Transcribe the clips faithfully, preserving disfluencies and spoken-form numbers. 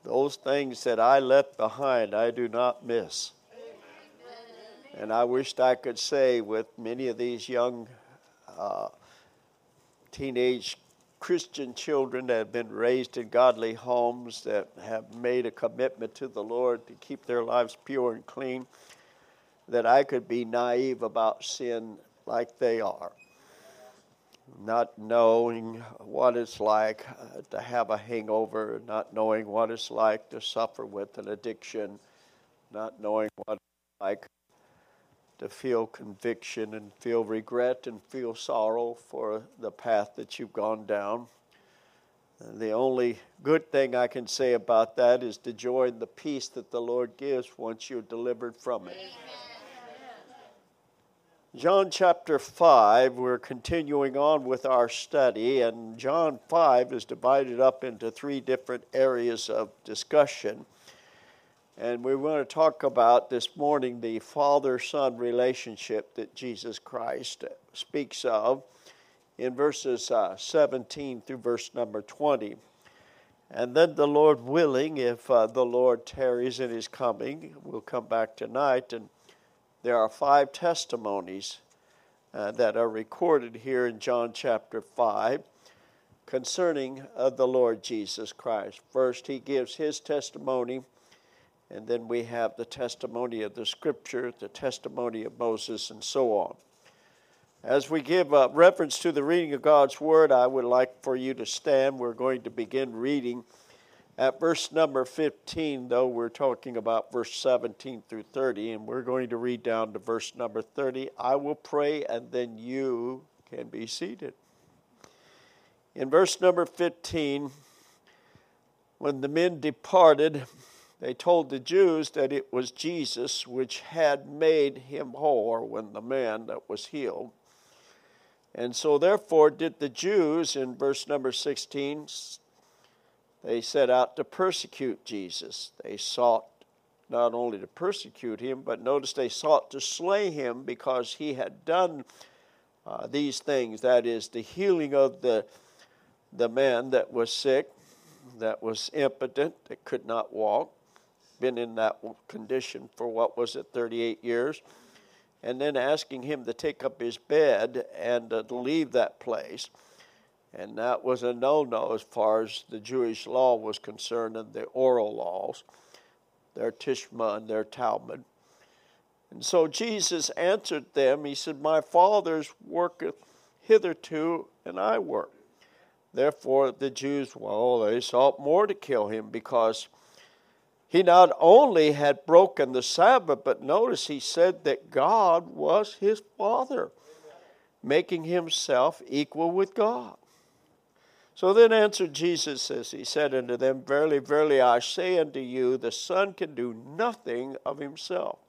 Those things that I left behind, I do not miss. And I wished I could say with many of these young uh, teenage Christian children that have been raised in godly homes, that have made a commitment to the Lord to keep their lives pure and clean, that I could be naive about sin like they are. Not knowing what it's like uh, to have a hangover, not knowing what it's like to suffer with an addiction, not knowing what it's like to feel conviction and feel regret and feel sorrow for the path that you've gone down. And the only good thing I can say about that is the joy and the peace that the Lord gives once you're delivered from it. Amen. John chapter five, we're continuing on with our study, and John five is divided up into three different areas of discussion. And we want to talk about this morning the father-son relationship that Jesus Christ speaks of in verses uh, seventeen through verse number twenty. And then the Lord willing, if uh, the Lord tarries in his coming, we'll come back tonight, and there are five testimonies uh, that are recorded here in John chapter five concerning uh, the Lord Jesus Christ. First, he gives his testimony, and then we have the testimony of the Scripture, the testimony of Moses, and so on. As we give uh, reference to the reading of God's Word, I would like for you to stand. We're going to begin reading at verse number fifteen, though we're talking about verse seventeen through thirty, and we're going to read down to verse number thirty. I will pray, and then you can be seated. In verse number fifteen, when the men departed, they told the Jews that it was Jesus which had made him whole, or when the man that was healed. And so therefore did the Jews, in verse number sixteen, they set out to persecute Jesus. They sought not only to persecute him, but notice they sought to slay him because he had done uh, these things. That is, the healing of the, the man that was sick, that was impotent, that could not walk, been in that condition for what was it, thirty-eight years, and then asking him to take up his bed and uh, to leave that place. And that was a no-no as far as the Jewish law was concerned and the oral laws, their Tishma and their Talmud. And so Jesus answered them. He said, my Father's worketh hitherto, and I work. Therefore the Jews, well, they sought more to kill him, because he not only had broken the Sabbath, but notice he said that God was his Father, making himself equal with God. So then answered Jesus as he said unto them, verily, verily, I say unto you, the Son can do nothing of himself,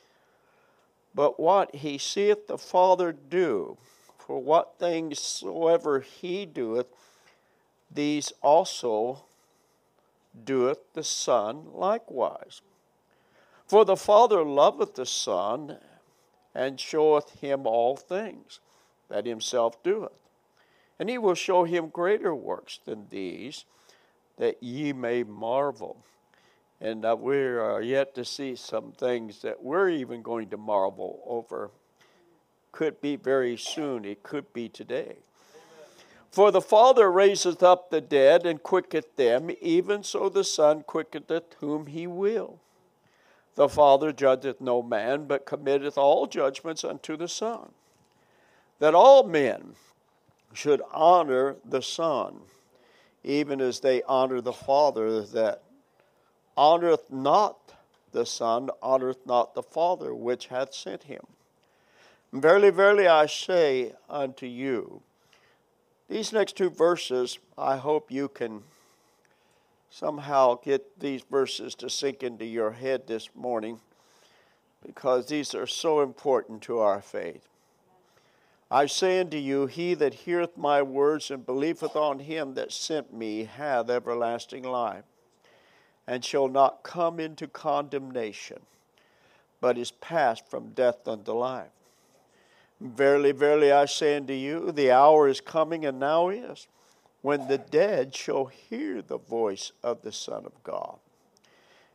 but what he seeth the Father do. For what things soever he doeth, these also doeth the Son likewise. For the Father loveth the Son, and showeth him all things that himself doeth. And he will show him greater works than these, that ye may marvel. And uh, we are yet to see some things that we're even going to marvel over. Could be very soon. It could be today. For the Father raiseth up the dead, and quicketh them, even so the Son quickeneth whom he will. The Father judgeth no man, but committeth all judgments unto the Son, that all men should honor the Son, even as they honor the Father. That honoreth not the Son, honoreth not the Father which hath sent him. Verily, verily, I say unto you, these next two verses, I hope you can somehow get these verses to sink into your head this morning, because these are so important to our faith. I say unto you, he that heareth my words and believeth on him that sent me hath everlasting life, and shall not come into condemnation, but is passed from death unto life. Verily, verily, I say unto you, the hour is coming, and now is, when the dead shall hear the voice of the Son of God,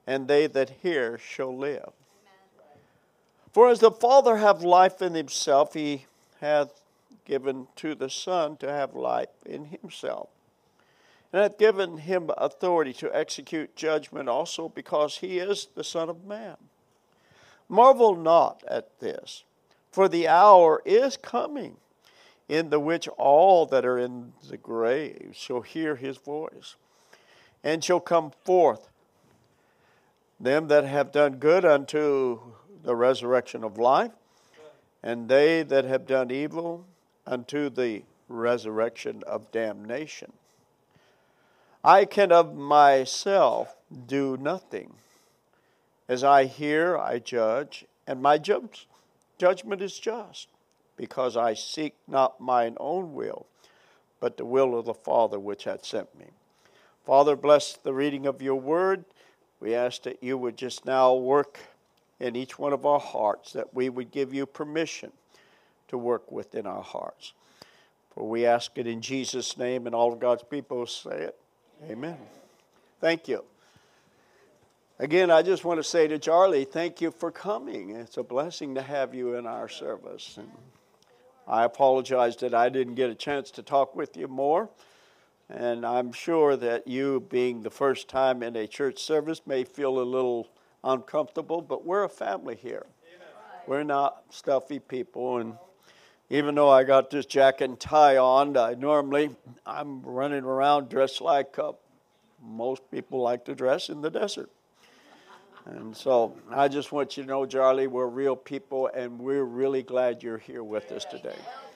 and they that hear shall live. For as the Father hath life in himself, he hath given to the Son to have life in himself, and hath given him authority to execute judgment also, because he is the Son of Man. Marvel not at this, for the hour is coming, in the which all that are in the grave shall hear his voice, and shall come forth, them that have done good unto the resurrection of life, and they that have done evil unto the resurrection of damnation. I can of myself do nothing. As I hear, I judge, and my judge, judgment is just, because I seek not mine own will, but the will of the Father which hath sent me. Father, bless the reading of your word. We ask that you would just now work in each one of our hearts, that we would give you permission to work within our hearts. For we ask it in Jesus' name, and all of God's people say it. Amen. Thank you. Again, I just want to say to Charlie, thank you for coming. It's a blessing to have you in our service. And I apologize that I didn't get a chance to talk with you more. And I'm sure that you, being the first time in a church service, may feel a little uncomfortable, but we're a family here. We're not stuffy people. And even though I got this jacket and tie on, I normally, I'm running around dressed like uh, most people like to dress in the desert. And so I just want you to know, Charlie, we're real people, and we're really glad you're here with us today.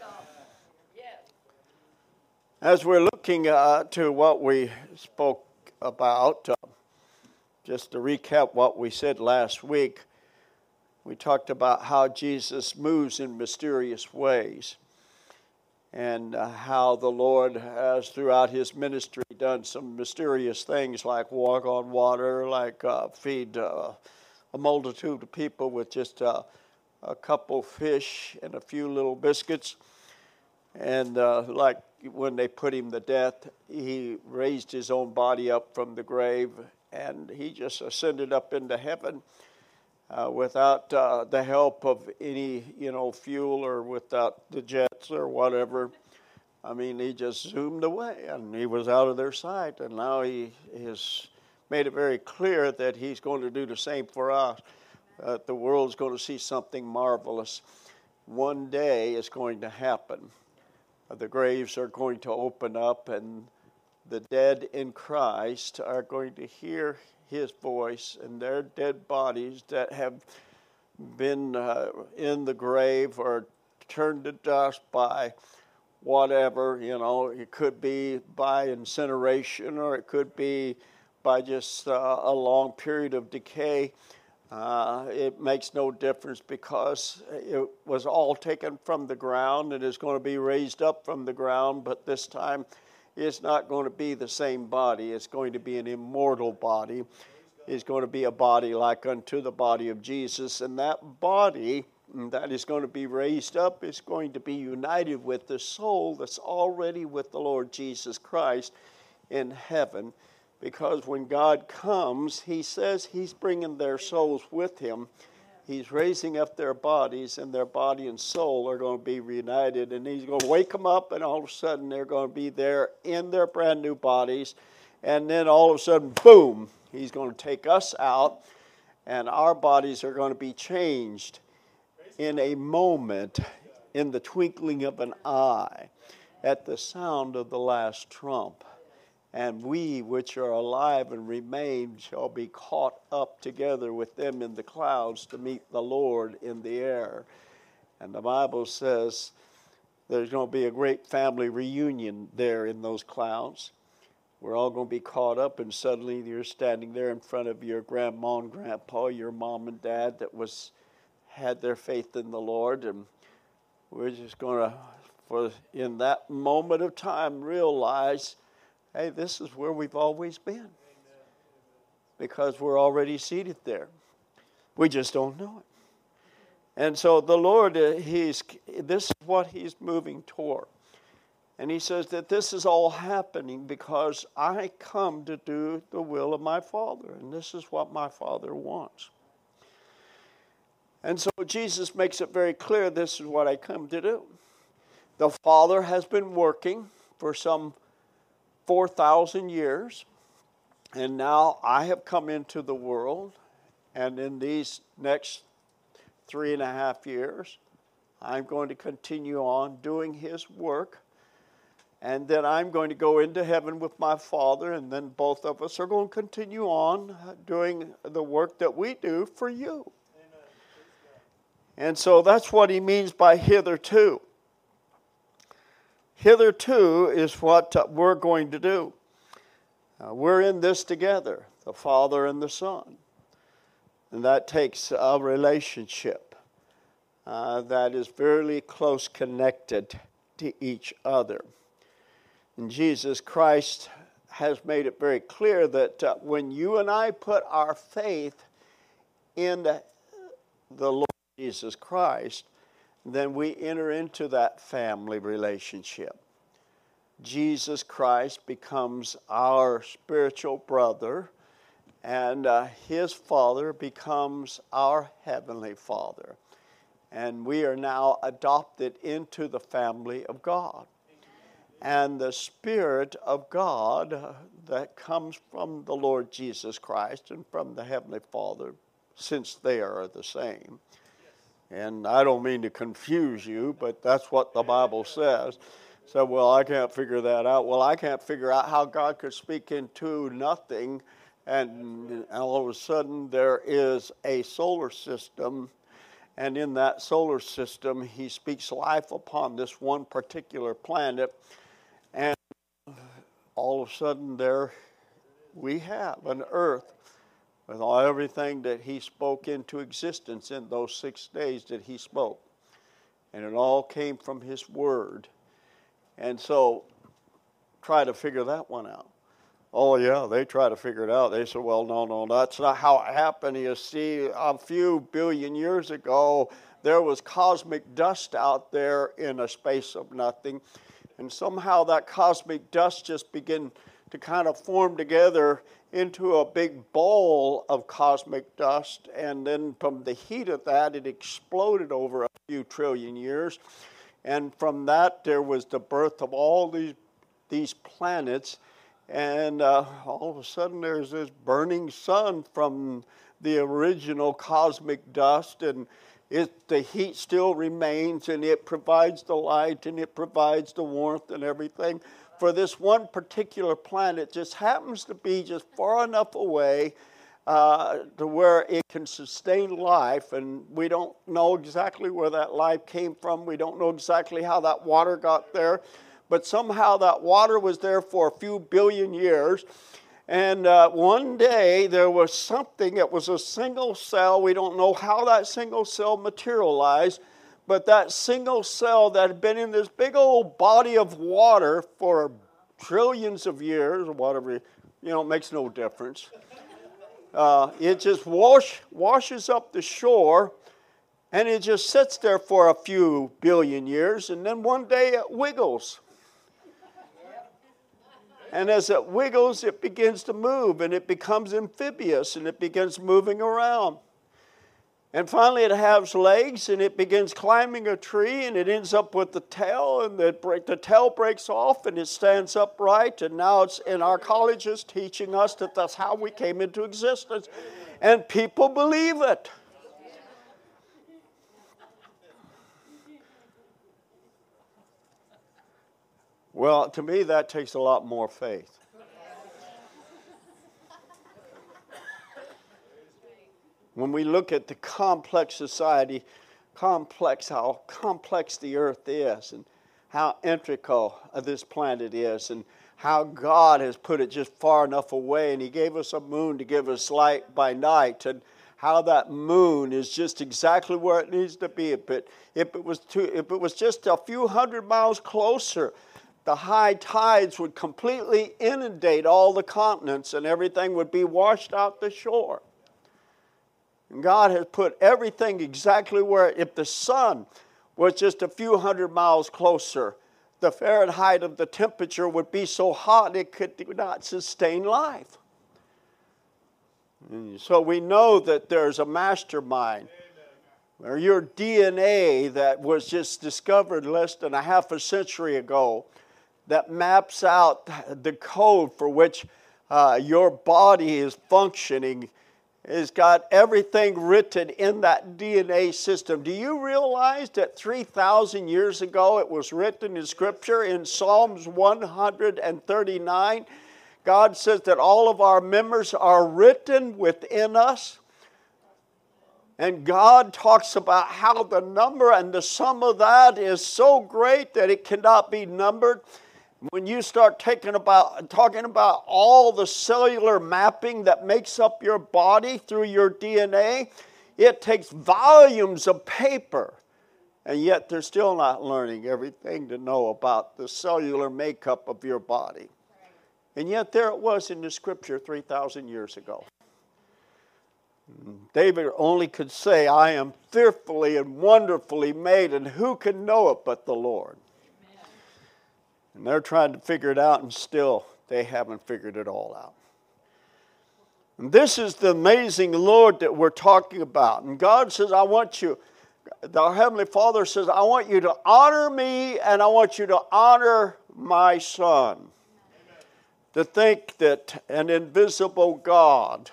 As we're looking uh, to what we spoke about, uh, just to recap what we said last week, we talked about how Jesus moves in mysterious ways, and uh, how the Lord has, throughout his ministry, done some mysterious things like walk on water, like uh, feed uh, a multitude of people with just uh, a couple fish and a few little biscuits. And uh, like when they put him to death, he raised his own body up from the grave, and he just ascended up into heaven uh, without uh, the help of any, you know, fuel, or without the jets or whatever. I mean, he just zoomed away, and he was out of their sight. And now he has made it very clear that he's going to do the same for us. Uh, the world's going to see something marvelous. One day it's going to happen. Uh, the graves are going to open up, and the dead in Christ are going to hear his voice, and their dead bodies that have been uh, in the grave or turned to dust by whatever, you know, it could be by incineration, or it could be by just uh, a long period of decay. Uh, it makes no difference, because it was all taken from the ground and is going to be raised up from the ground, but this time it's not going to be the same body. It's going to be an immortal body. It's going to be a body like unto the body of Jesus, and that body that is going to be raised up is going to be united with the soul that's already with the Lord Jesus Christ in heaven. Because when God comes, he says he's bringing their souls with him. He's raising up their bodies, and their body and soul are going to be reunited. And he's going to wake them up, and all of a sudden they're going to be there in their brand new bodies. And then all of a sudden, boom, he's going to take us out, and our bodies are going to be changed in a moment, in the twinkling of an eye, at the sound of the last trump. And we which are alive and remain shall be caught up together with them in the clouds to meet the Lord in the air. And the Bible says there's going to be a great family reunion there in those clouds. We're all going to be caught up, and suddenly you're standing there in front of your grandma and grandpa, your mom and dad that was had their faith in the Lord. And we're just going to, for in that moment of time, realize, hey, this is where we've always been. Because we're already seated there. We just don't know it. And so the Lord, uh, he's this is what he's moving toward. And he says that this is all happening because I come to do the will of my Father. And this is what my Father wants. And so Jesus makes it very clear, this is what I come to do. The Father has been working for some four thousand years. And now I have come into the world. And in these next three and a half years, I'm going to continue on doing His work. And then I'm going to go into heaven with my Father. And then both of us are going to continue on doing the work that we do for you. And so that's what he means by hitherto. Hitherto is what uh, we're going to do. Uh, we're in this together, the Father and the Son. And that takes a relationship uh, that is very close connected to each other. And Jesus Christ has made it very clear that uh, when you and I put our faith in the, the Lord Jesus Christ, then we enter into that family relationship. Jesus Christ becomes our spiritual brother, and uh, His Father becomes our Heavenly Father. And we are now adopted into the family of God. And the Spirit of God uh, that comes from the Lord Jesus Christ and from the Heavenly Father, since they are the same. And I don't mean to confuse you, but that's what the Bible says. So, well, I can't figure that out. Well, I can't figure out how God could speak into nothing, and all of a sudden there is a solar system, and in that solar system He speaks life upon this one particular planet, and all of a sudden there we have an earth with all everything that He spoke into existence in those six days that He spoke. And it all came from His Word. And so, try to figure that one out. Oh, yeah, they try to figure it out. They say, well, no, no, that's not how it happened. You see, a few billion years ago, there was cosmic dust out there in a space of nothing. And somehow that cosmic dust just began to kind of form together into a big ball of cosmic dust, and then from the heat of that, it exploded over a few trillion years, and from that, there was the birth of all these these planets, and uh, all of a sudden, there's this burning sun from the original cosmic dust, and it, the heat still remains, and it provides the light, and it provides the warmth and everything. For this one particular planet just happens to be just far enough away uh, to where it can sustain life, and we don't know exactly where that life came from. We don't know exactly how that water got there, but somehow that water was there for a few billion years, and uh, one day there was something, it was a single cell. We don't know how that single cell materialized, but that single cell that had been in this big old body of water for trillions of years, or whatever, you know, it makes no difference. Uh, it just wash, washes up the shore, and it just sits there for a few billion years, and then one day it wiggles. And as it wiggles, it begins to move, and it becomes amphibious, and it begins moving around. And finally it has legs, and it begins climbing a tree, and it ends up with the tail, and the, break, the tail breaks off, and it stands upright, and now it's in our colleges teaching us that that's how we came into existence. And people believe it. Well, to me, that takes a lot more faith. When we look at the complex society, complex, how complex the earth is, and how integral this planet is, and how God has put it just far enough away, and He gave us a moon to give us light by night, and how that moon is just exactly where it needs to be. If it, if it was too, if it was just a few hundred miles closer, the high tides would completely inundate all the continents, and everything would be washed out the shore. And God has put everything exactly where, if the sun was just a few hundred miles closer, the Fahrenheit of the temperature would be so hot it could not sustain life. And so we know that there's a mastermind, or your D N A that was just discovered less than a half a century ago, that maps out the code for which uh, your body is functioning. It's got everything written in that D N A system. Do you realize that three thousand years ago it was written in Scripture in Psalms one thirty-nine? God says that all of our members are written within us. And God talks about how the number and the sum of that is so great that it cannot be numbered. When you start taking about, talking about all the cellular mapping that makes up your body through your D N A, it takes volumes of paper. And yet they're still not learning everything to know about the cellular makeup of your body. And yet there it was in the Scripture three thousand years ago. David only could say, I am fearfully and wonderfully made, and who can know it but the Lord? Amen. And they're trying to figure it out, and still they haven't figured it all out. And this is the amazing Lord that we're talking about. And God says, I want you, our Heavenly Father says, I want you to honor me, and I want you to honor my Son. Amen. To think that an invisible God,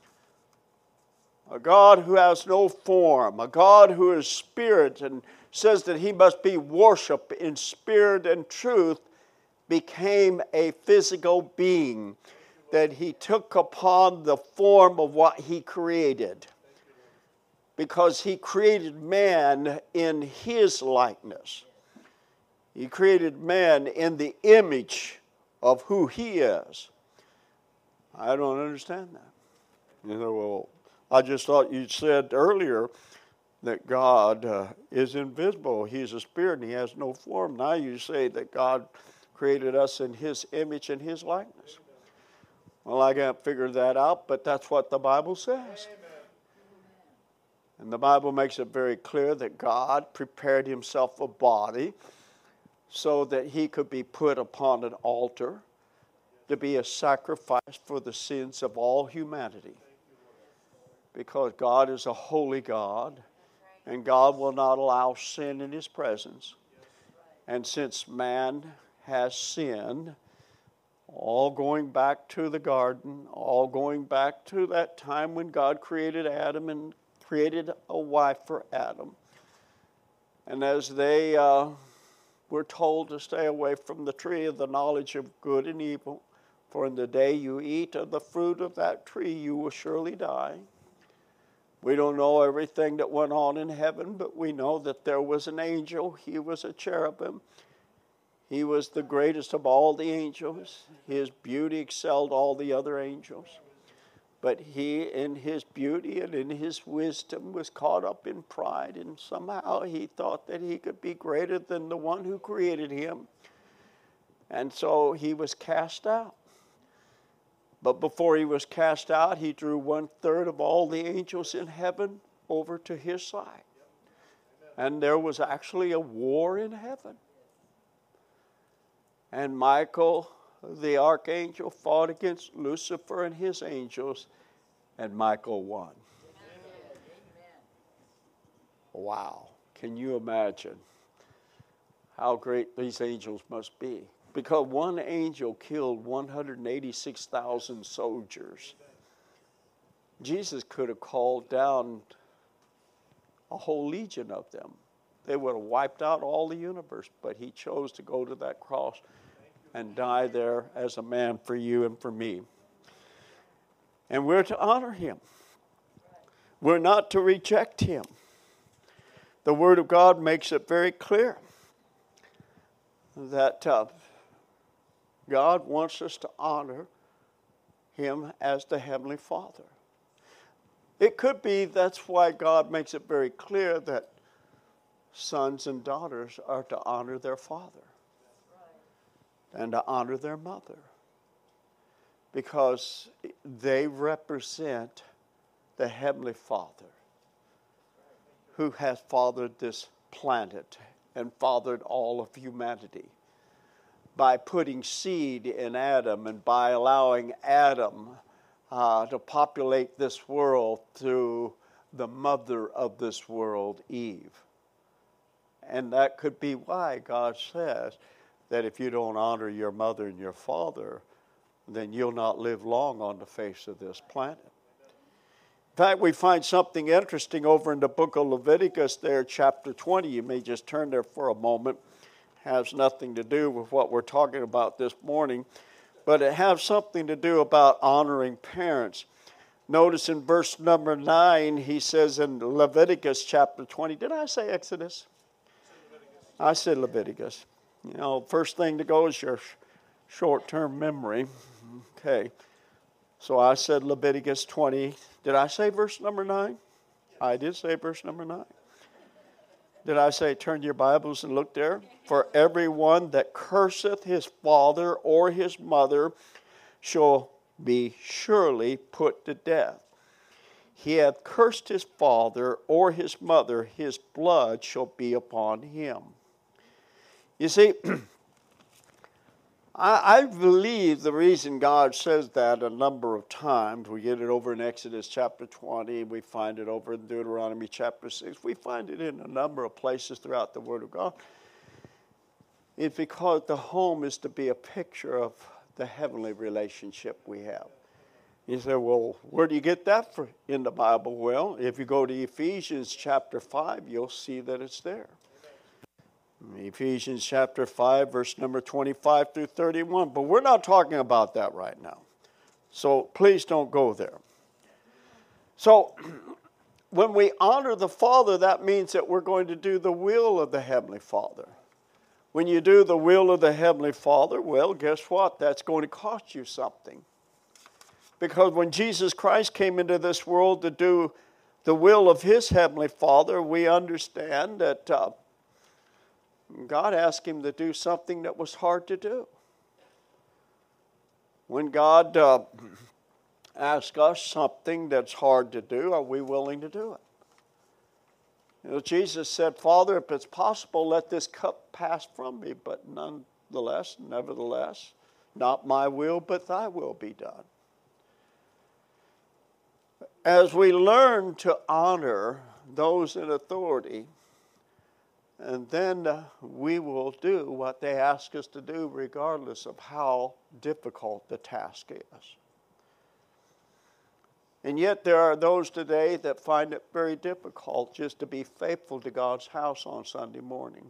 a God who has no form, a God who is spirit and says that he must be worshipped in spirit and truth, became a physical being, that he took upon the form of what he created. Because he created man in his likeness. He created man in the image of who he is. I don't understand that. You know, well, I just thought you said earlier that God uh, is invisible. He's a spirit and he has no form. Now you say that God created us in his image and his likeness. Well, I can't figure that out, but that's what the Bible says. And the Bible makes it very clear that God prepared himself a body so that he could be put upon an altar to be a sacrifice for the sins of all humanity. Because God is a holy God, and God will not allow sin in his presence. And since man has sinned, all going back to the garden, all going back to that time when God created Adam and created a wife for Adam. And as they uh, were told to stay away from the tree of the knowledge of good and evil, for in the day you eat of the fruit of that tree, you will surely die. We don't know everything that went on in heaven, but we know that there was an angel. He was a cherubim. He was the greatest of all the angels. His beauty excelled all the other angels. But he, in his beauty and in his wisdom, was caught up in pride, and somehow he thought that he could be greater than the one who created him. And so he was cast out. But before he was cast out, he drew one third of all the angels in heaven over to his side. And there was actually a war in heaven. And Michael, the archangel, fought against Lucifer and his angels, and Michael won. Wow. Can you imagine how great these angels must be? Because one angel killed one hundred eighty-six thousand soldiers. Jesus could have called down a whole legion of them. They would have wiped out all the universe, but he chose to go to that cross and die there as a man for you and for me. And we're to honor him. We're not to reject him. The Word of God makes it very clear that uh, God wants us to honor him as the Heavenly Father. It could be that's why God makes it very clear that sons and daughters are to honor their father and to honor their mother, because they represent the Heavenly Father who has fathered this planet and fathered all of humanity. by putting seed in Adam and by allowing Adam uh, to populate this world through the mother of this world, Eve. And that could be why God says that if you don't honor your mother and your father, then you'll not live long on the face of this planet. In fact, we find something interesting over in the book of Leviticus there, chapter twenty. You may just turn there for a moment. It has nothing to do with what we're talking about this morning, but it has something to do about honoring parents. Notice in verse number nine, he says in Leviticus chapter twenty, did I say Exodus? I said Leviticus. You know, first thing to go is your short-term memory. Okay. So I said Leviticus twenty. Did I say verse number nine? I did say verse number nine. Did I say turn your Bibles and look there? For everyone that curseth his father or his mother shall be surely put to death. He hath cursed his father or his mother, his blood shall be upon him. You see, I, I believe the reason God says that a number of times, we get it over in Exodus chapter twenty, we find it over in Deuteronomy chapter six, we find it in a number of places throughout the Word of God, is because the home is to be a picture of the heavenly relationship we have. You say, well, where do you get that for in the Bible? Well, if you go to Ephesians chapter five, you'll see that it's there. Ephesians chapter five, verse number twenty-five through thirty-one. But we're not talking about that right now. So please don't go there. So when we honor the Father, that means that we're going to do the will of the Heavenly Father. When you do the will of the Heavenly Father, well, guess what? That's going to cost you something. Because when Jesus Christ came into this world to do the will of His Heavenly Father, we understand that uh, God asked Him to do something that was hard to do. When God uh, asks us something that's hard to do, are we willing to do it? You know, Jesus said, Father, if it's possible, let this cup pass from me, but nonetheless, nevertheless, not my will, but thy will be done. As we learn to honor those in authority, and then uh, we will do what they ask us to do regardless of how difficult the task is. And yet there are those today that find it very difficult just to be faithful to God's house on Sunday morning.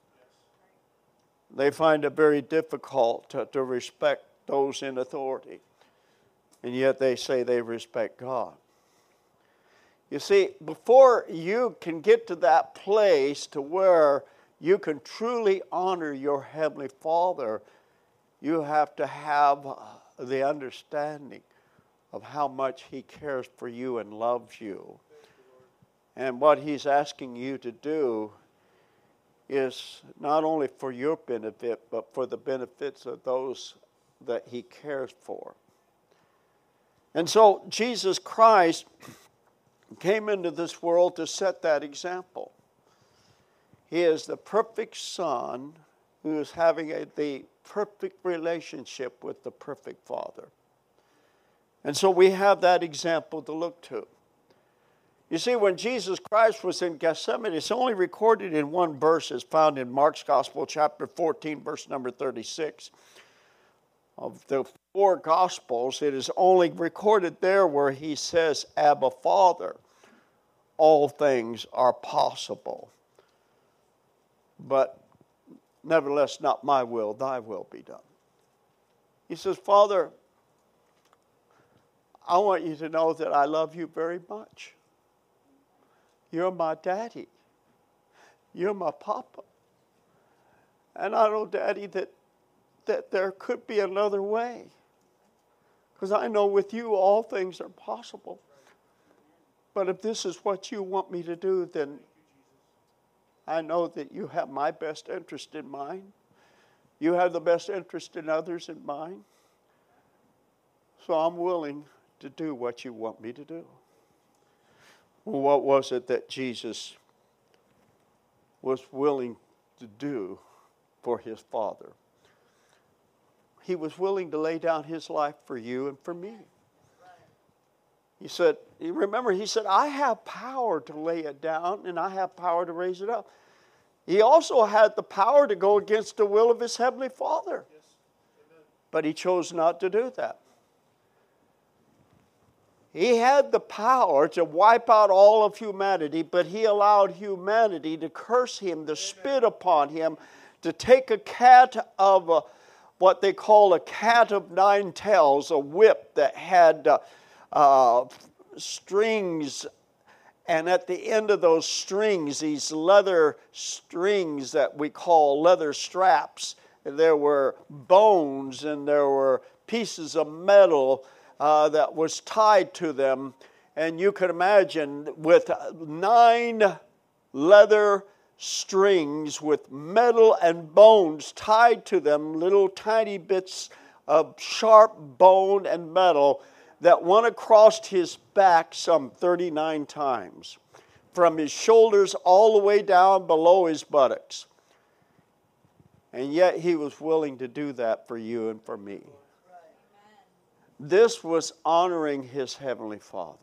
They find it very difficult to, to respect those in authority. And yet they say they respect God. You see, before you can get to that place to where you can truly honor your Heavenly Father, you have to have the understanding of how much He cares for you and loves you. And what He's asking you to do is not only for your benefit, but for the benefits of those that He cares for. And so Jesus Christ came into this world to set that example. He is the perfect Son who is having a, the perfect relationship with the perfect Father. And so we have that example to look to. You see, when Jesus Christ was in Gethsemane, it's only recorded in one verse. It's found in Mark's Gospel, chapter fourteen, verse number thirty-six. Of the four Gospels, it is only recorded there where He says, Abba, Father, all things are possible. But nevertheless, not my will, thy will be done. He says, Father, I want you to know that I love you very much. You're my daddy. You're my papa. And I know, Daddy, that, that there could be another way. Because I know with you all things are possible. But if this is what you want me to do, then I know that you have my best interest in mind. You have the best interest in others in mind. So I'm willing to do what you want me to do. Well, what was it that Jesus was willing to do for His Father? he was willing to lay down his life for you and for me. He said, you remember, he said, I have power to lay it down and I have power to raise it up. He also had the power to go against the will of his heavenly Father. Yes. But he chose not to do that. He had the power to wipe out all of humanity, but he allowed humanity to curse him, to spit upon him, to take a cat of a, what they call a cat of nine tails, a whip that had uh, uh, strings, and at the end of those strings, these leather strings that we call leather straps, there were bones and there were pieces of metal uh, that was tied to them. And you can imagine with nine leather strings with metal and bones tied to them, little tiny bits of sharp bone and metal that went across his back some thirty-nine times, from his shoulders all the way down below his buttocks. And yet he was willing to do that for you and for me. This was honoring his heavenly Father.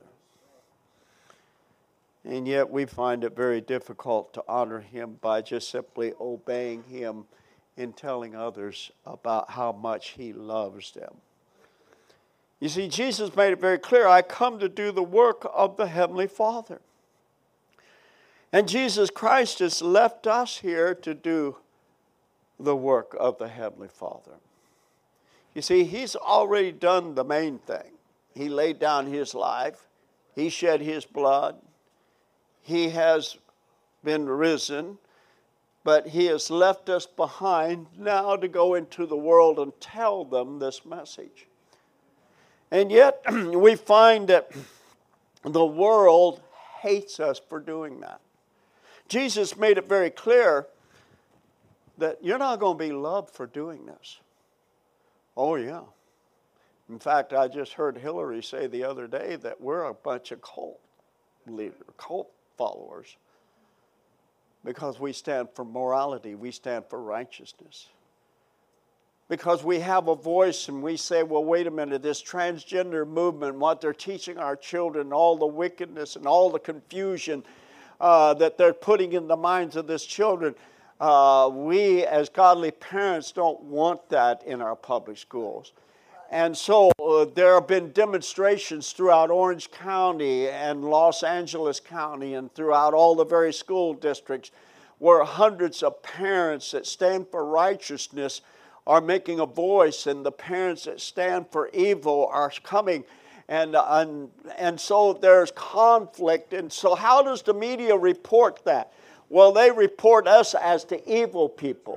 And yet we find it very difficult to honor him by just simply obeying him in telling others about how much he loves them. You see, Jesus made it very clear, I come to do the work of the heavenly Father. And Jesus Christ has left us here to do the work of the heavenly Father. You see, he's already done the main thing. He laid down his life. He shed his blood. He has been risen, but he has left us behind now to go into the world and tell them this message. And yet we find that the world hates us for doing that. Jesus made it very clear that you're not going to be loved for doing this. Oh, yeah. In fact, I just heard Hillary say the other day that we're a bunch of cult leaders, cult followers, because we stand for morality, we stand for righteousness. Because we have a voice and we say, well, wait a minute, this transgender movement, what they're teaching our children, all the wickedness and all the confusion uh, that they're putting in the minds of these children, uh, we as godly parents don't want that in our public schools. And so uh, there have been demonstrations throughout Orange County and Los Angeles County and throughout all the various school districts where hundreds of parents that stand for righteousness are making a voice, and the parents that stand for evil are coming. And, uh, and, and so there's conflict. And so how does the media report that? Well, they report us as the evil people.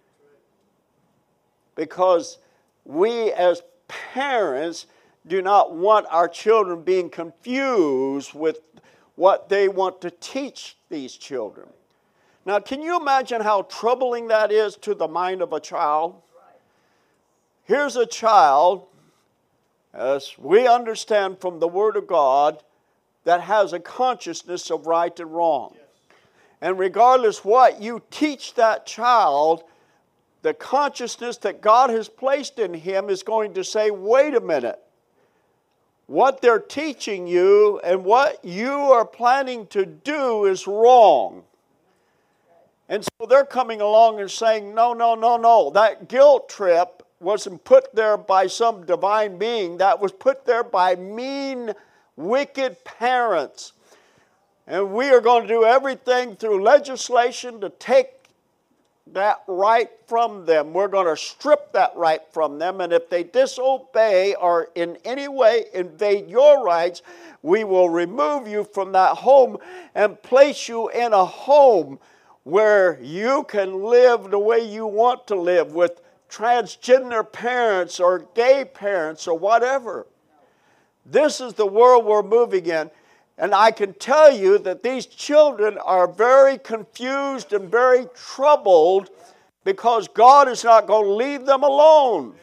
Because we as parents do not want our children being confused with what they want to teach these children. Now, can you imagine how troubling that is to the mind of a child? Here's a child, as we understand from the Word of God, that has a consciousness of right and wrong. Yes. And regardless what you teach that child, the consciousness that God has placed in him is going to say, wait a minute. What they're teaching you and what you are planning to do is wrong. And so they're coming along and saying, no, no, no, no. That guilt trip wasn't put there by some divine being. That was put there by mean, wicked parents. And we are going to do everything through legislation to take that right from them. We're going to strip that right from them. And if they disobey or in any way invade your rights, we will remove you from that home and place you in a home where you can live the way you want to live with transgender parents or gay parents or whatever. This is the world we're moving in. And I can tell you that these children are very confused and very troubled because God is not going to leave them alone.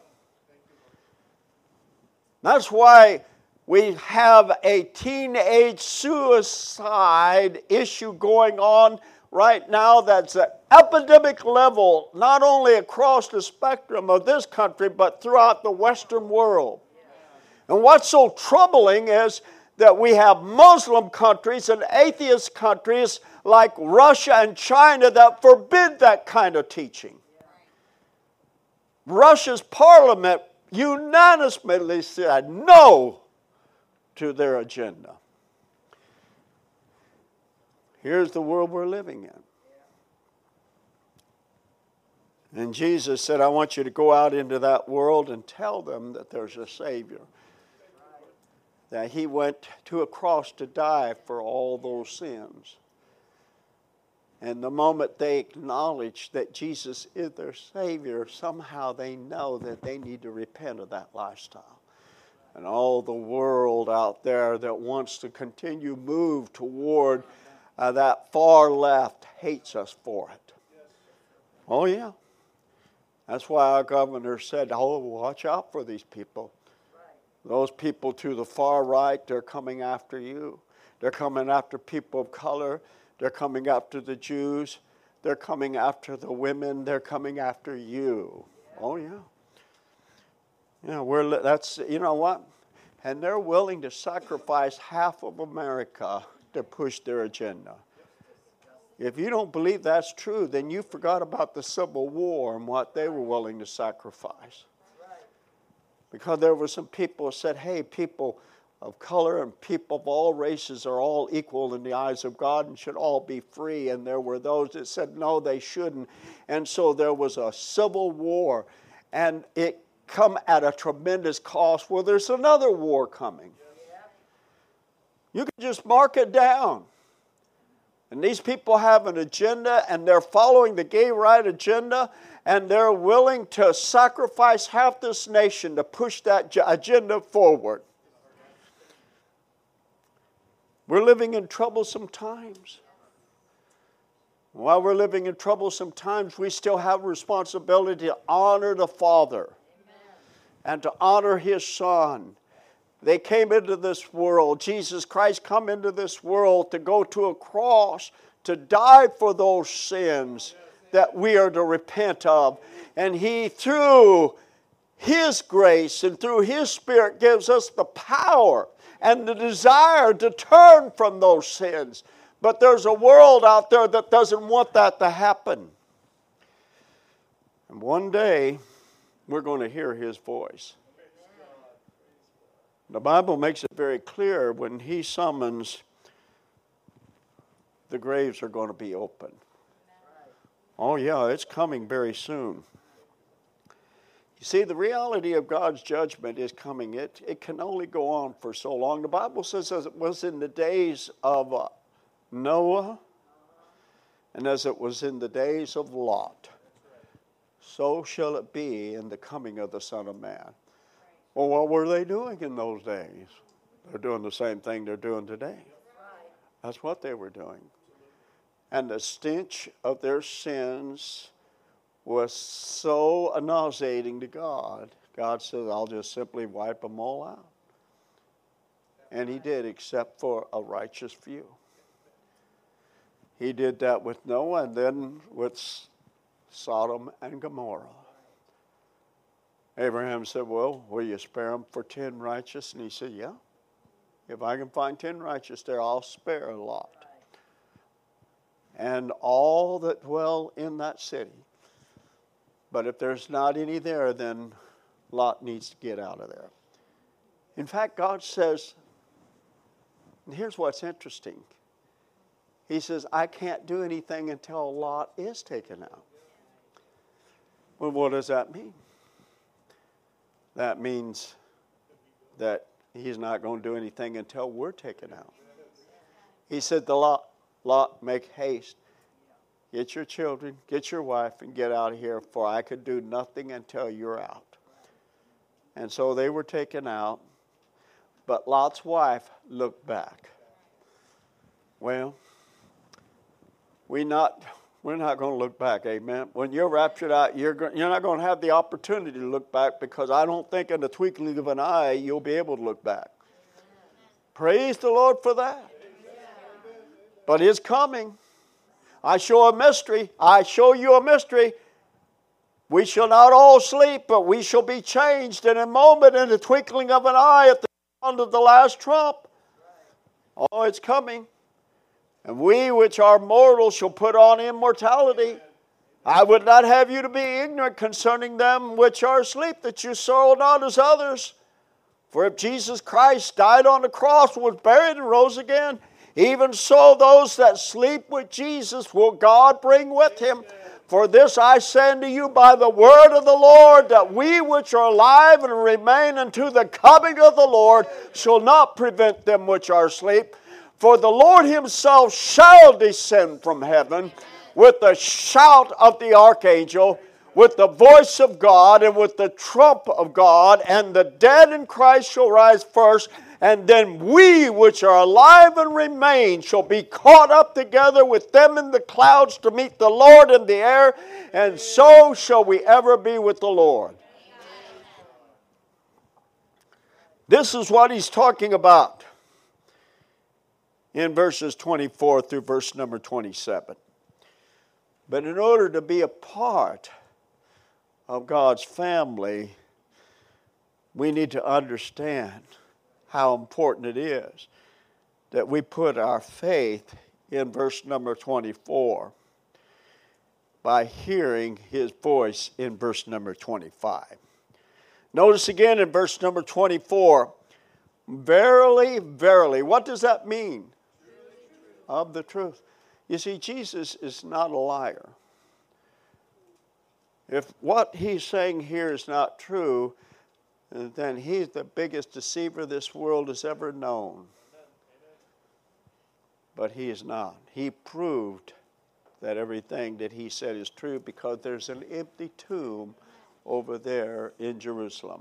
That's why we have a teenage suicide issue going on right now that's at epidemic level, not only across the spectrum of this country, but throughout the Western world. And what's so troubling is that we have Muslim countries and atheist countries like Russia and China that forbid that kind of teaching. Russia's parliament unanimously said no to their agenda. Here's the world we're living in. And Jesus said, I want you to go out into that world and tell them that there's a Savior. That He went to a cross to die for all those sins. And the moment they acknowledge that Jesus is their Savior, somehow they know that they need to repent of that lifestyle. And all the world out there that wants to continue move toward uh, that far left hates us for it. Oh yeah. That's why our governor said, oh, watch out for these people. Those people to the far right, they're coming after you. They're coming after people of color. They're coming after the Jews. They're coming after the women. They're coming after you. Oh, yeah. You know, we're, that's, you know what? And they're willing to sacrifice half of America to push their agenda. If you don't believe that's true, then you forgot about the Civil War and what they were willing to sacrifice. Because there were some people who said, hey, people of color and people of all races are all equal in the eyes of God and should all be free. And there were those that said, no, they shouldn't. And so there was a civil war. And it come at a tremendous cost. Well, there's another war coming. You can just mark it down. And these people have an agenda, and they're following the gay right agenda, and they're willing to sacrifice half this nation to push that agenda forward. We're living in troublesome times. While we're living in troublesome times, we still have a responsibility to honor the Father. Amen. And to honor His Son. They came into this world. Jesus Christ come into this world to go to a cross, to die for those sins that we are to repent of. And He, through His grace and through His Spirit, gives us the power and the desire to turn from those sins. But there's a world out there that doesn't want that to happen. And one day, we're going to hear His voice. The Bible makes it very clear when He summons, the graves are going to be open. Oh yeah, it's coming very soon. You see, the reality of God's judgment is coming. It, it can only go on for so long. The Bible says as it was in the days of uh, Noah and as it was in the days of Lot, so shall it be in the coming of the Son of Man. Well, what were they doing in those days? They're doing the same thing they're doing today. That's what they were doing. And the stench of their sins was so nauseating to God. God said, I'll just simply wipe them all out. And He did, except for a righteous few. He did that with Noah and then with Sodom and Gomorrah. Abraham said, well, will you spare them for ten righteous? And he said, yeah. If I can find ten righteous there, I'll spare a lot. And all that dwell in that city. But if there's not any there, then Lot needs to get out of there. In fact, God says, and here's what's interesting. He says, I can't do anything until Lot is taken out. Well, what does that mean? That means that He's not going to do anything until we're taken out. He said to Lot, Lot, make haste. Get your children, get your wife, and get out of here, for I could do nothing until you're out. And so they were taken out, but Lot's wife looked back. Well, we not... We're not going to look back, amen. When you're raptured out, you're, go- you're not going to have the opportunity to look back, because I don't think in the twinkling of an eye you'll be able to look back. Praise the Lord for that. But it's coming. I show a mystery. I show you a mystery. We shall not all sleep, but we shall be changed in a moment, in the twinkling of an eye, at the sound of the last trump. Oh, it's coming. And we which are mortal shall put on immortality. I would not have you to be ignorant concerning them which are asleep, that you sorrow not as others. For if Jesus Christ died on the cross, was buried, and rose again, even so those that sleep with Jesus will God bring with him. For this I say unto you by the word of the Lord, that we which are alive and remain unto the coming of the Lord shall not prevent them which are asleep. For the Lord himself shall descend from heaven with the shout of the archangel, with the voice of God, and with the trump of God, and the dead in Christ shall rise first, and then we which are alive and remain shall be caught up together with them in the clouds to meet the Lord in the air, and so shall we ever be with the Lord. This is what he's talking about in verses twenty-four through verse number twenty-seven. But in order to be a part of God's family, we need to understand how important it is that we put our faith in verse number twenty-four by hearing his voice in verse number twenty-five. Notice again in verse number twenty-four, verily, verily. What does that mean? Of the truth. You see, Jesus is not a liar. If what he's saying here is not true, then he's the biggest deceiver this world has ever known. But he is not. He proved that everything that he said is true because there's an empty tomb over there in Jerusalem.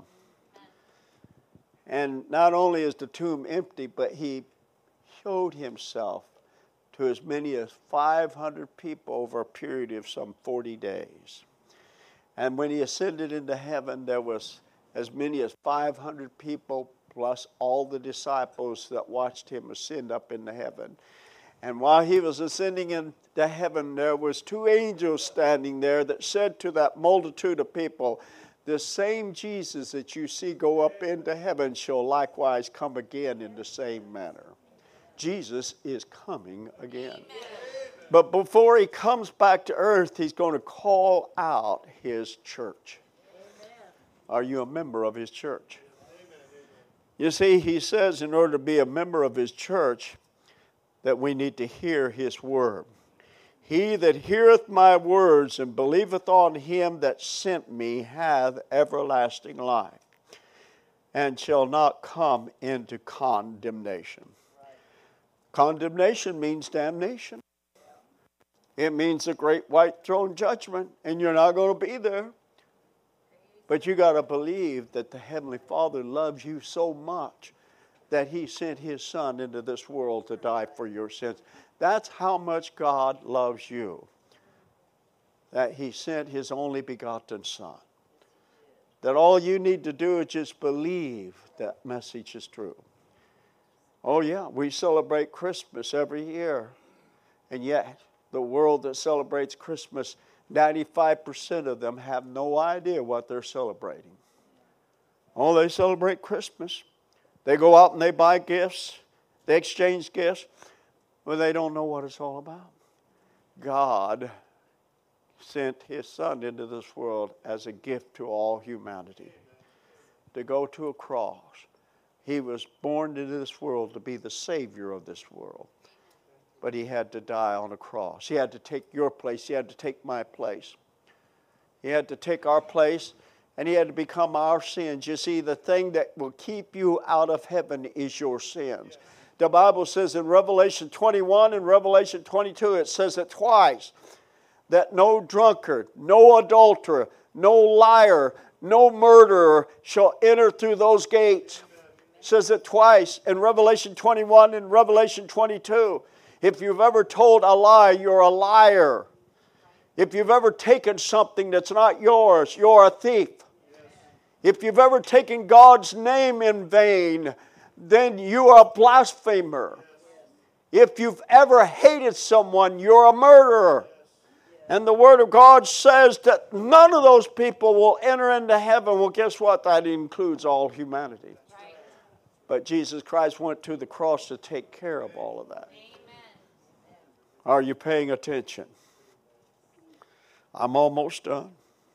And not only is the tomb empty, but he showed himself to as many as five hundred people over a period of some forty days. And when he ascended into heaven, there was as many as five hundred people plus all the disciples that watched him ascend up into heaven. And while he was ascending into heaven, there was two angels standing there that said to that multitude of people, the same Jesus that you see go up into heaven shall likewise come again in the same manner. Jesus is coming again. But before he comes back to earth, he's going to call out his church. Are you a member of his church? You see, he says in order to be a member of his church that we need to hear his word. He that heareth my words and believeth on him that sent me hath everlasting life, and shall not come into condemnation. Condemnation means damnation. It means the great white throne judgment, and you're not going to be there. But you got to believe that the Heavenly Father loves you so much that he sent his Son into this world to die for your sins. That's how much God loves you, that he sent his only begotten Son. That all you need to do is just believe that message is true. Oh yeah, we celebrate Christmas every year. And yet, the world that celebrates Christmas, ninety-five percent of them have no idea what they're celebrating. Oh, they celebrate Christmas. They go out and they buy gifts. They exchange gifts. But they don't know what it's all about. God sent his Son into this world as a gift to all humanity. To go to a cross. He was born into this world to be the Savior of this world. But he had to die on a cross. He had to take your place. He had to take my place. He had to take our place, and he had to become our sins. You see, the thing that will keep you out of heaven is your sins. The Bible says in Revelation twenty-one and Revelation twenty-two, it says it twice, that no drunkard, no adulterer, no liar, no murderer shall enter through those gates. It says it twice in Revelation twenty-one and Revelation twenty-two. If you've ever told a lie, you're a liar. If you've ever taken something that's not yours, you're a thief. If you've ever taken God's name in vain, then you are a blasphemer. If you've ever hated someone, you're a murderer. And the Word of God says that none of those people will enter into heaven. Well, guess what? That includes all humanity. But Jesus Christ went to the cross to take care of all of that. Are you paying attention? I'm almost done.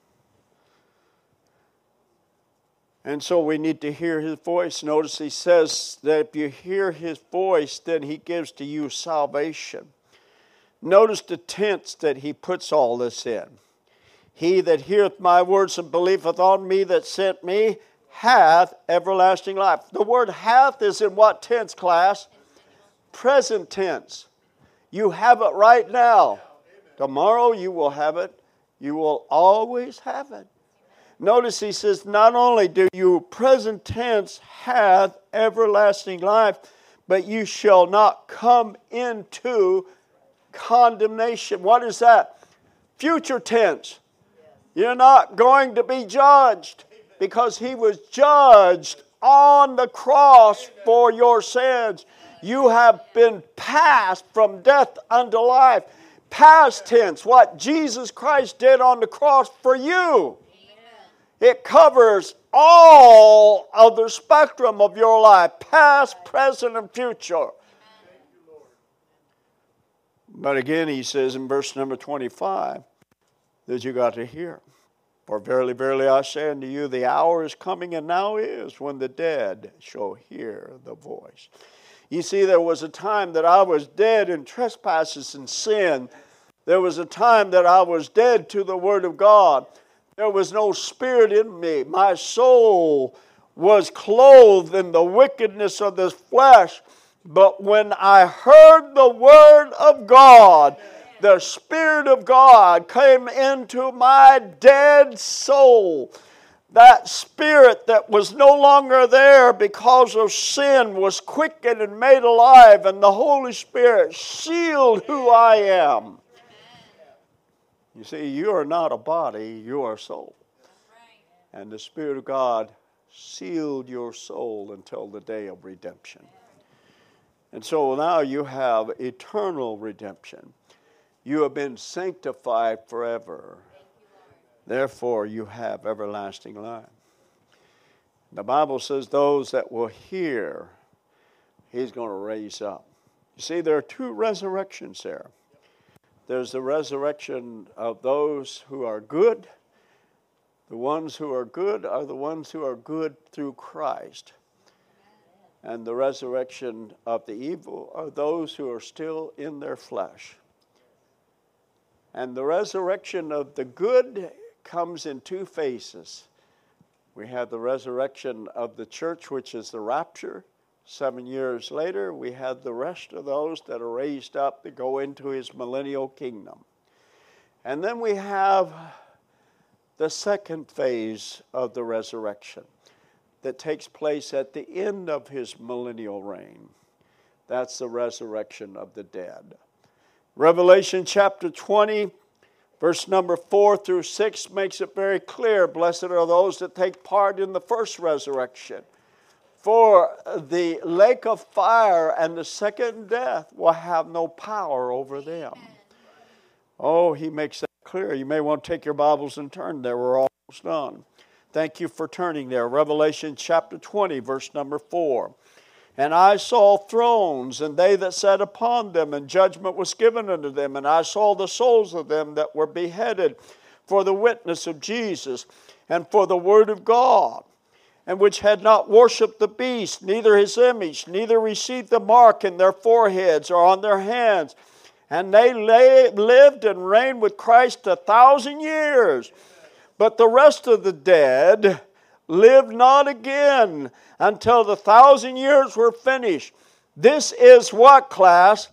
And so we need to hear His voice. Notice He says that if you hear His voice, then He gives to you salvation. Notice the tense that He puts all this in. He that heareth my words and believeth on me that sent me hath everlasting life. The word hath is in what tense, class? Present tense. You have it right now. Tomorrow you will have it. You will always have it. Notice he says, not only do you present tense have everlasting life, but you shall not come into condemnation. What is that? Future tense. You're not going to be judged because He was judged on the cross for your sins. You have been passed from death unto life. Past tense, what Jesus Christ did on the cross for you. It covers all of the spectrum of your life, past, present, and future. But again, he says in verse number twenty-five that you got to hear. For verily, verily, I say unto you, the hour is coming, and now is, when the dead shall hear the voice. You see, there was a time that I was dead in trespasses and sin. There was a time that I was dead to the Word of God. There was no spirit in me. My soul was clothed in the wickedness of this flesh. But when I heard the Word of God, the Spirit of God came into my dead soul. That spirit that was no longer there because of sin was quickened and made alive, and the Holy Spirit sealed who I am. You see, you are not a body, you are a soul. And the Spirit of God sealed your soul until the day of redemption. And so now you have eternal redemption. You have been sanctified forever. Therefore, you have everlasting life. The Bible says those that will hear, He's going to raise up. You see, there are two resurrections there. There's the resurrection of those who are good. The ones who are good are the ones who are good through Christ. And the resurrection of the evil are those who are still in their flesh. And the resurrection of the good comes in two phases. We have the resurrection of the church, which is the rapture. Seven years later, we have the rest of those that are raised up to go into His millennial kingdom. And then we have the second phase of the resurrection that takes place at the end of His millennial reign. That's the resurrection of the dead. Revelation chapter twenty, verse number four through six makes it very clear. Blessed are those that take part in the first resurrection. For the lake of fire and the second death will have no power over them. Oh, he makes that clear. You may want to take your Bibles and turn there. We're almost done. Thank you for turning there. Revelation chapter twenty, verse number four. And I saw thrones, and they that sat upon them, and judgment was given unto them. And I saw the souls of them that were beheaded for the witness of Jesus, and for the word of God, and which had not worshipped the beast, neither his image, neither received the mark in their foreheads or on their hands. And they lay, lived and reigned with Christ a thousand years. But the rest of the dead lived not again until the thousand years were finished. This is what, class?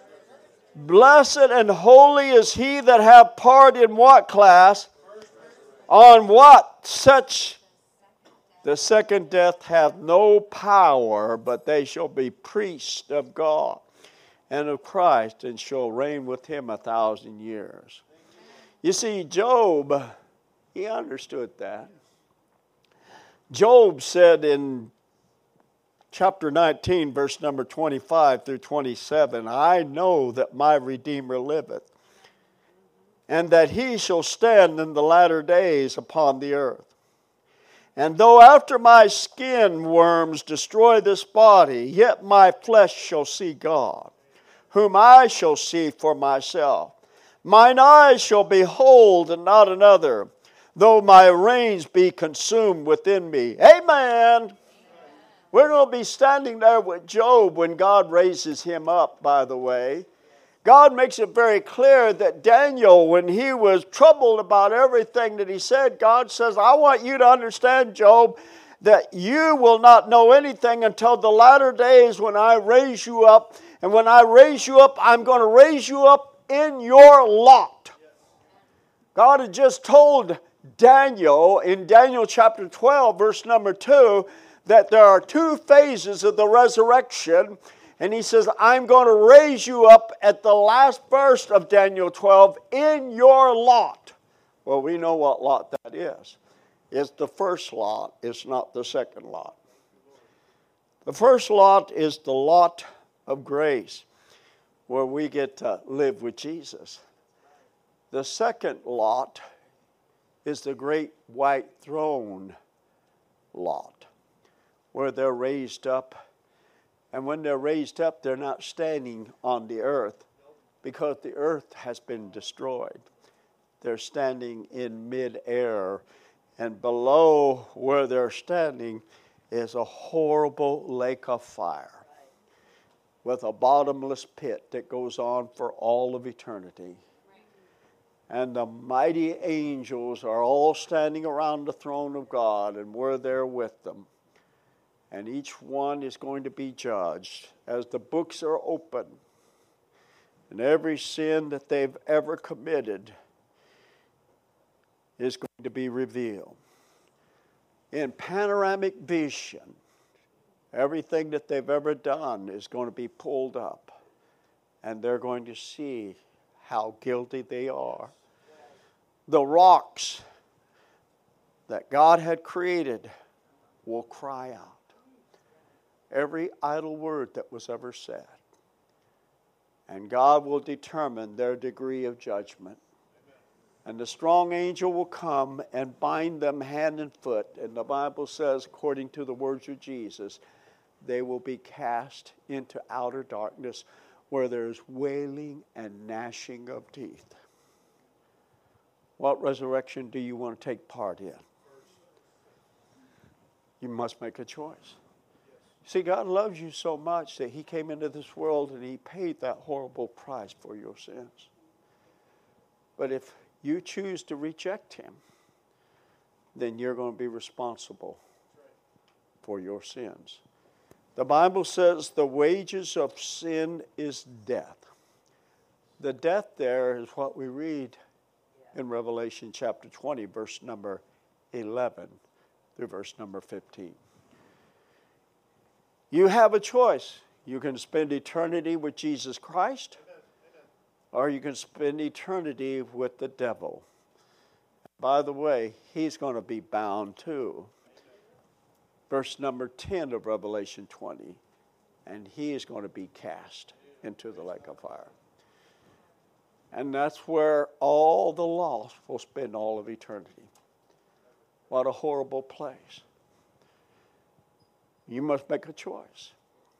Blessed and holy is he that hath part in what, class? On what? Such. The second death hath no power, but they shall be priests of God and of Christ, and shall reign with Him a thousand years. You see, Job, he understood that. Job said in chapter nineteen, verse number twenty-five through twenty-seven. I know that my Redeemer liveth, and that he shall stand in the latter days upon the earth. And though after my skin worms destroy this body, yet my flesh shall see God, whom I shall see for myself. Mine eyes shall behold and not another, though my reins be consumed within me. Amen. We're going to be standing there with Job when God raises him up, by the way. God makes it very clear that Daniel, when he was troubled about everything that he said, God says, I want you to understand, Job, that you will not know anything until the latter days when I raise you up. And when I raise you up, I'm going to raise you up in your lot. God had just told Daniel in Daniel chapter twelve, verse number two, that there are two phases of the resurrection. And he says, I'm going to raise you up at the last verse of Daniel twelve in your lot. Well, we know what lot that is. It's the first lot. It's not the second lot. The first lot is the lot of grace, where we get to live with Jesus. The second lot is the great white throne lot, where they're raised up. And when they're raised up, they're not standing on the earth because the earth has been destroyed. They're standing in midair. And below where they're standing is a horrible lake of fire with a bottomless pit that goes on for all of eternity. And the mighty angels are all standing around the throne of God, and we're there with them. And each one is going to be judged as the books are open. And every sin that they've ever committed is going to be revealed. In panoramic vision, everything that they've ever done is going to be pulled up. And they're going to see how guilty they are. The rocks that God had created will cry out. Every idle word that was ever said. And God will determine their degree of judgment. And the strong angel will come and bind them hand and foot. And the Bible says, according to the words of Jesus, they will be cast into outer darkness where there's wailing and gnashing of teeth. What resurrection do you want to take part in? You must make a choice. See, God loves you so much that He came into this world and He paid that horrible price for your sins. But if you choose to reject Him, then you're going to be responsible for your sins. The Bible says the wages of sin is death. The death there is what we read in Revelation chapter twenty, verse number eleven through verse number fifteen. You have a choice. You can spend eternity with Jesus Christ, or you can spend eternity with the devil. By the way, he's going to be bound too. Verse number ten of Revelation twenty, and he is going to be cast into the lake of fire. And that's where all the lost will spend all of eternity. What a horrible place. You must make a choice.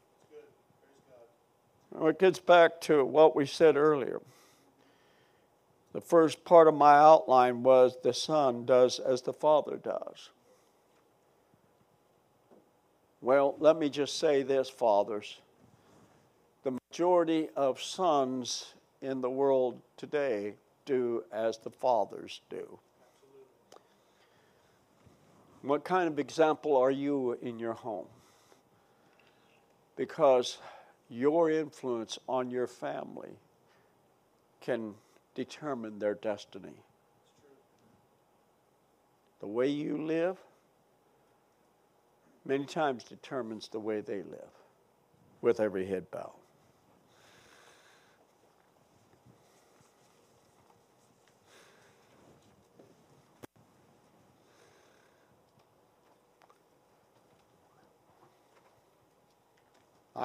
Well, it gets back to what we said earlier. The first part of my outline was the Son does as the Father does. Well, let me just say this, fathers. The majority of sons in the world today do as the fathers do. What kind of example are you in your home? Because your influence on your family can determine their destiny. The way you live many times determines the way they live, with every head bowed.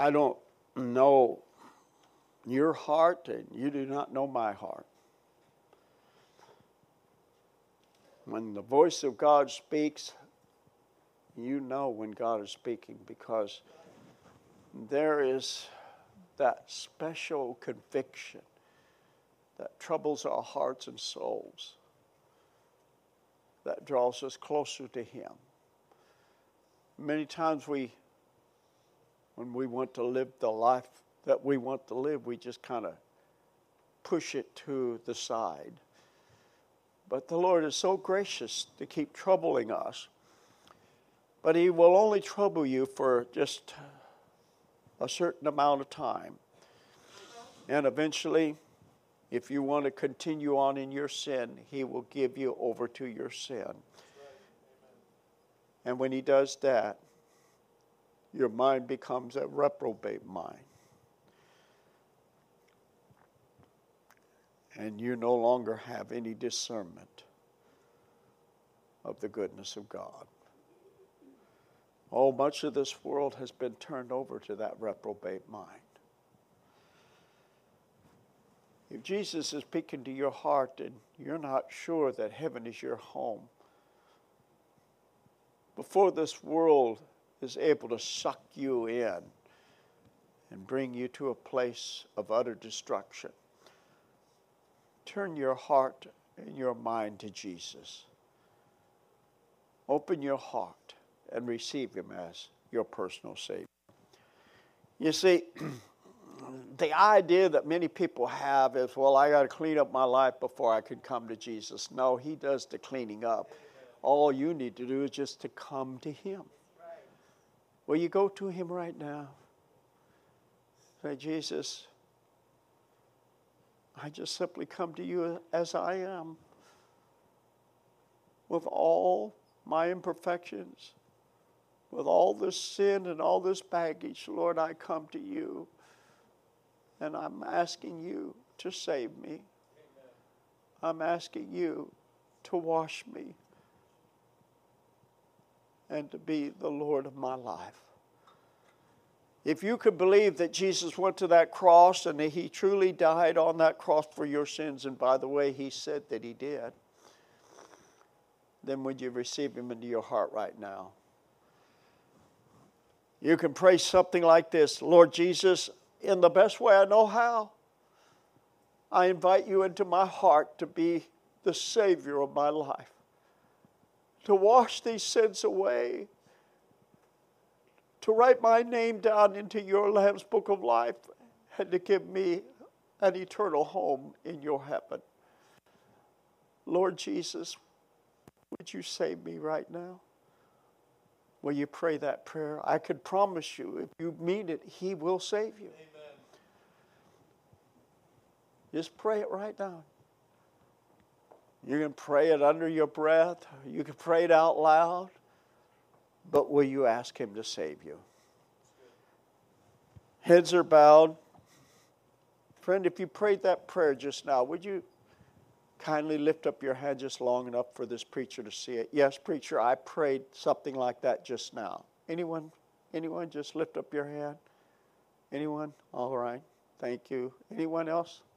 I don't know your heart, and you do not know my heart. When the voice of God speaks, you know when God is speaking, because there is that special conviction that troubles our hearts and souls, that draws us closer to Him. Many times we, when we want to live the life that we want to live, we just kind of push it to the side. But the Lord is so gracious to keep troubling us. But He will only trouble you for just a certain amount of time. And eventually, if you want to continue on in your sin, He will give you over to your sin. And when He does that, your mind becomes a reprobate mind. And you no longer have any discernment of the goodness of God. Oh, much of this world has been turned over to that reprobate mind. If Jesus is speaking to your heart and you're not sure that heaven is your home, before this world is able to suck you in and bring you to a place of utter destruction, turn your heart and your mind to Jesus. Open your heart and receive Him as your personal Savior. You see, the idea that many people have is, well, I got to clean up my life before I can come to Jesus. No, He does the cleaning up. All you need to do is just to come to Him. Will you go to Him right now? Say, Jesus, I just simply come to you as I am, with all my imperfections, with all this sin and all this baggage. Lord, I come to you, and I'm asking you to save me. Amen. I'm asking you to wash me and to be the Lord of my life. If you could believe that Jesus went to that cross and that He truly died on that cross for your sins, and by the way, He said that He did, then would you receive Him into your heart right now? You can pray something like this: Lord Jesus, in the best way I know how, I invite you into my heart to be the Savior of my life, to wash these sins away, to write my name down into your Lamb's Book of Life, and to give me an eternal home in your heaven. Lord Jesus, would you save me right now? Will you pray that prayer? I could promise you, if you mean it, He will save you. Amen. Just pray it right now. You can pray it under your breath. You can pray it out loud. But will you ask Him to save you? Heads are bowed. Friend, if you prayed that prayer just now, would you kindly lift up your hand just long enough for this preacher to see it? Yes, preacher, I prayed something like that just now. Anyone? Anyone? Just lift up your hand. Anyone? All right. Thank you. Anyone else?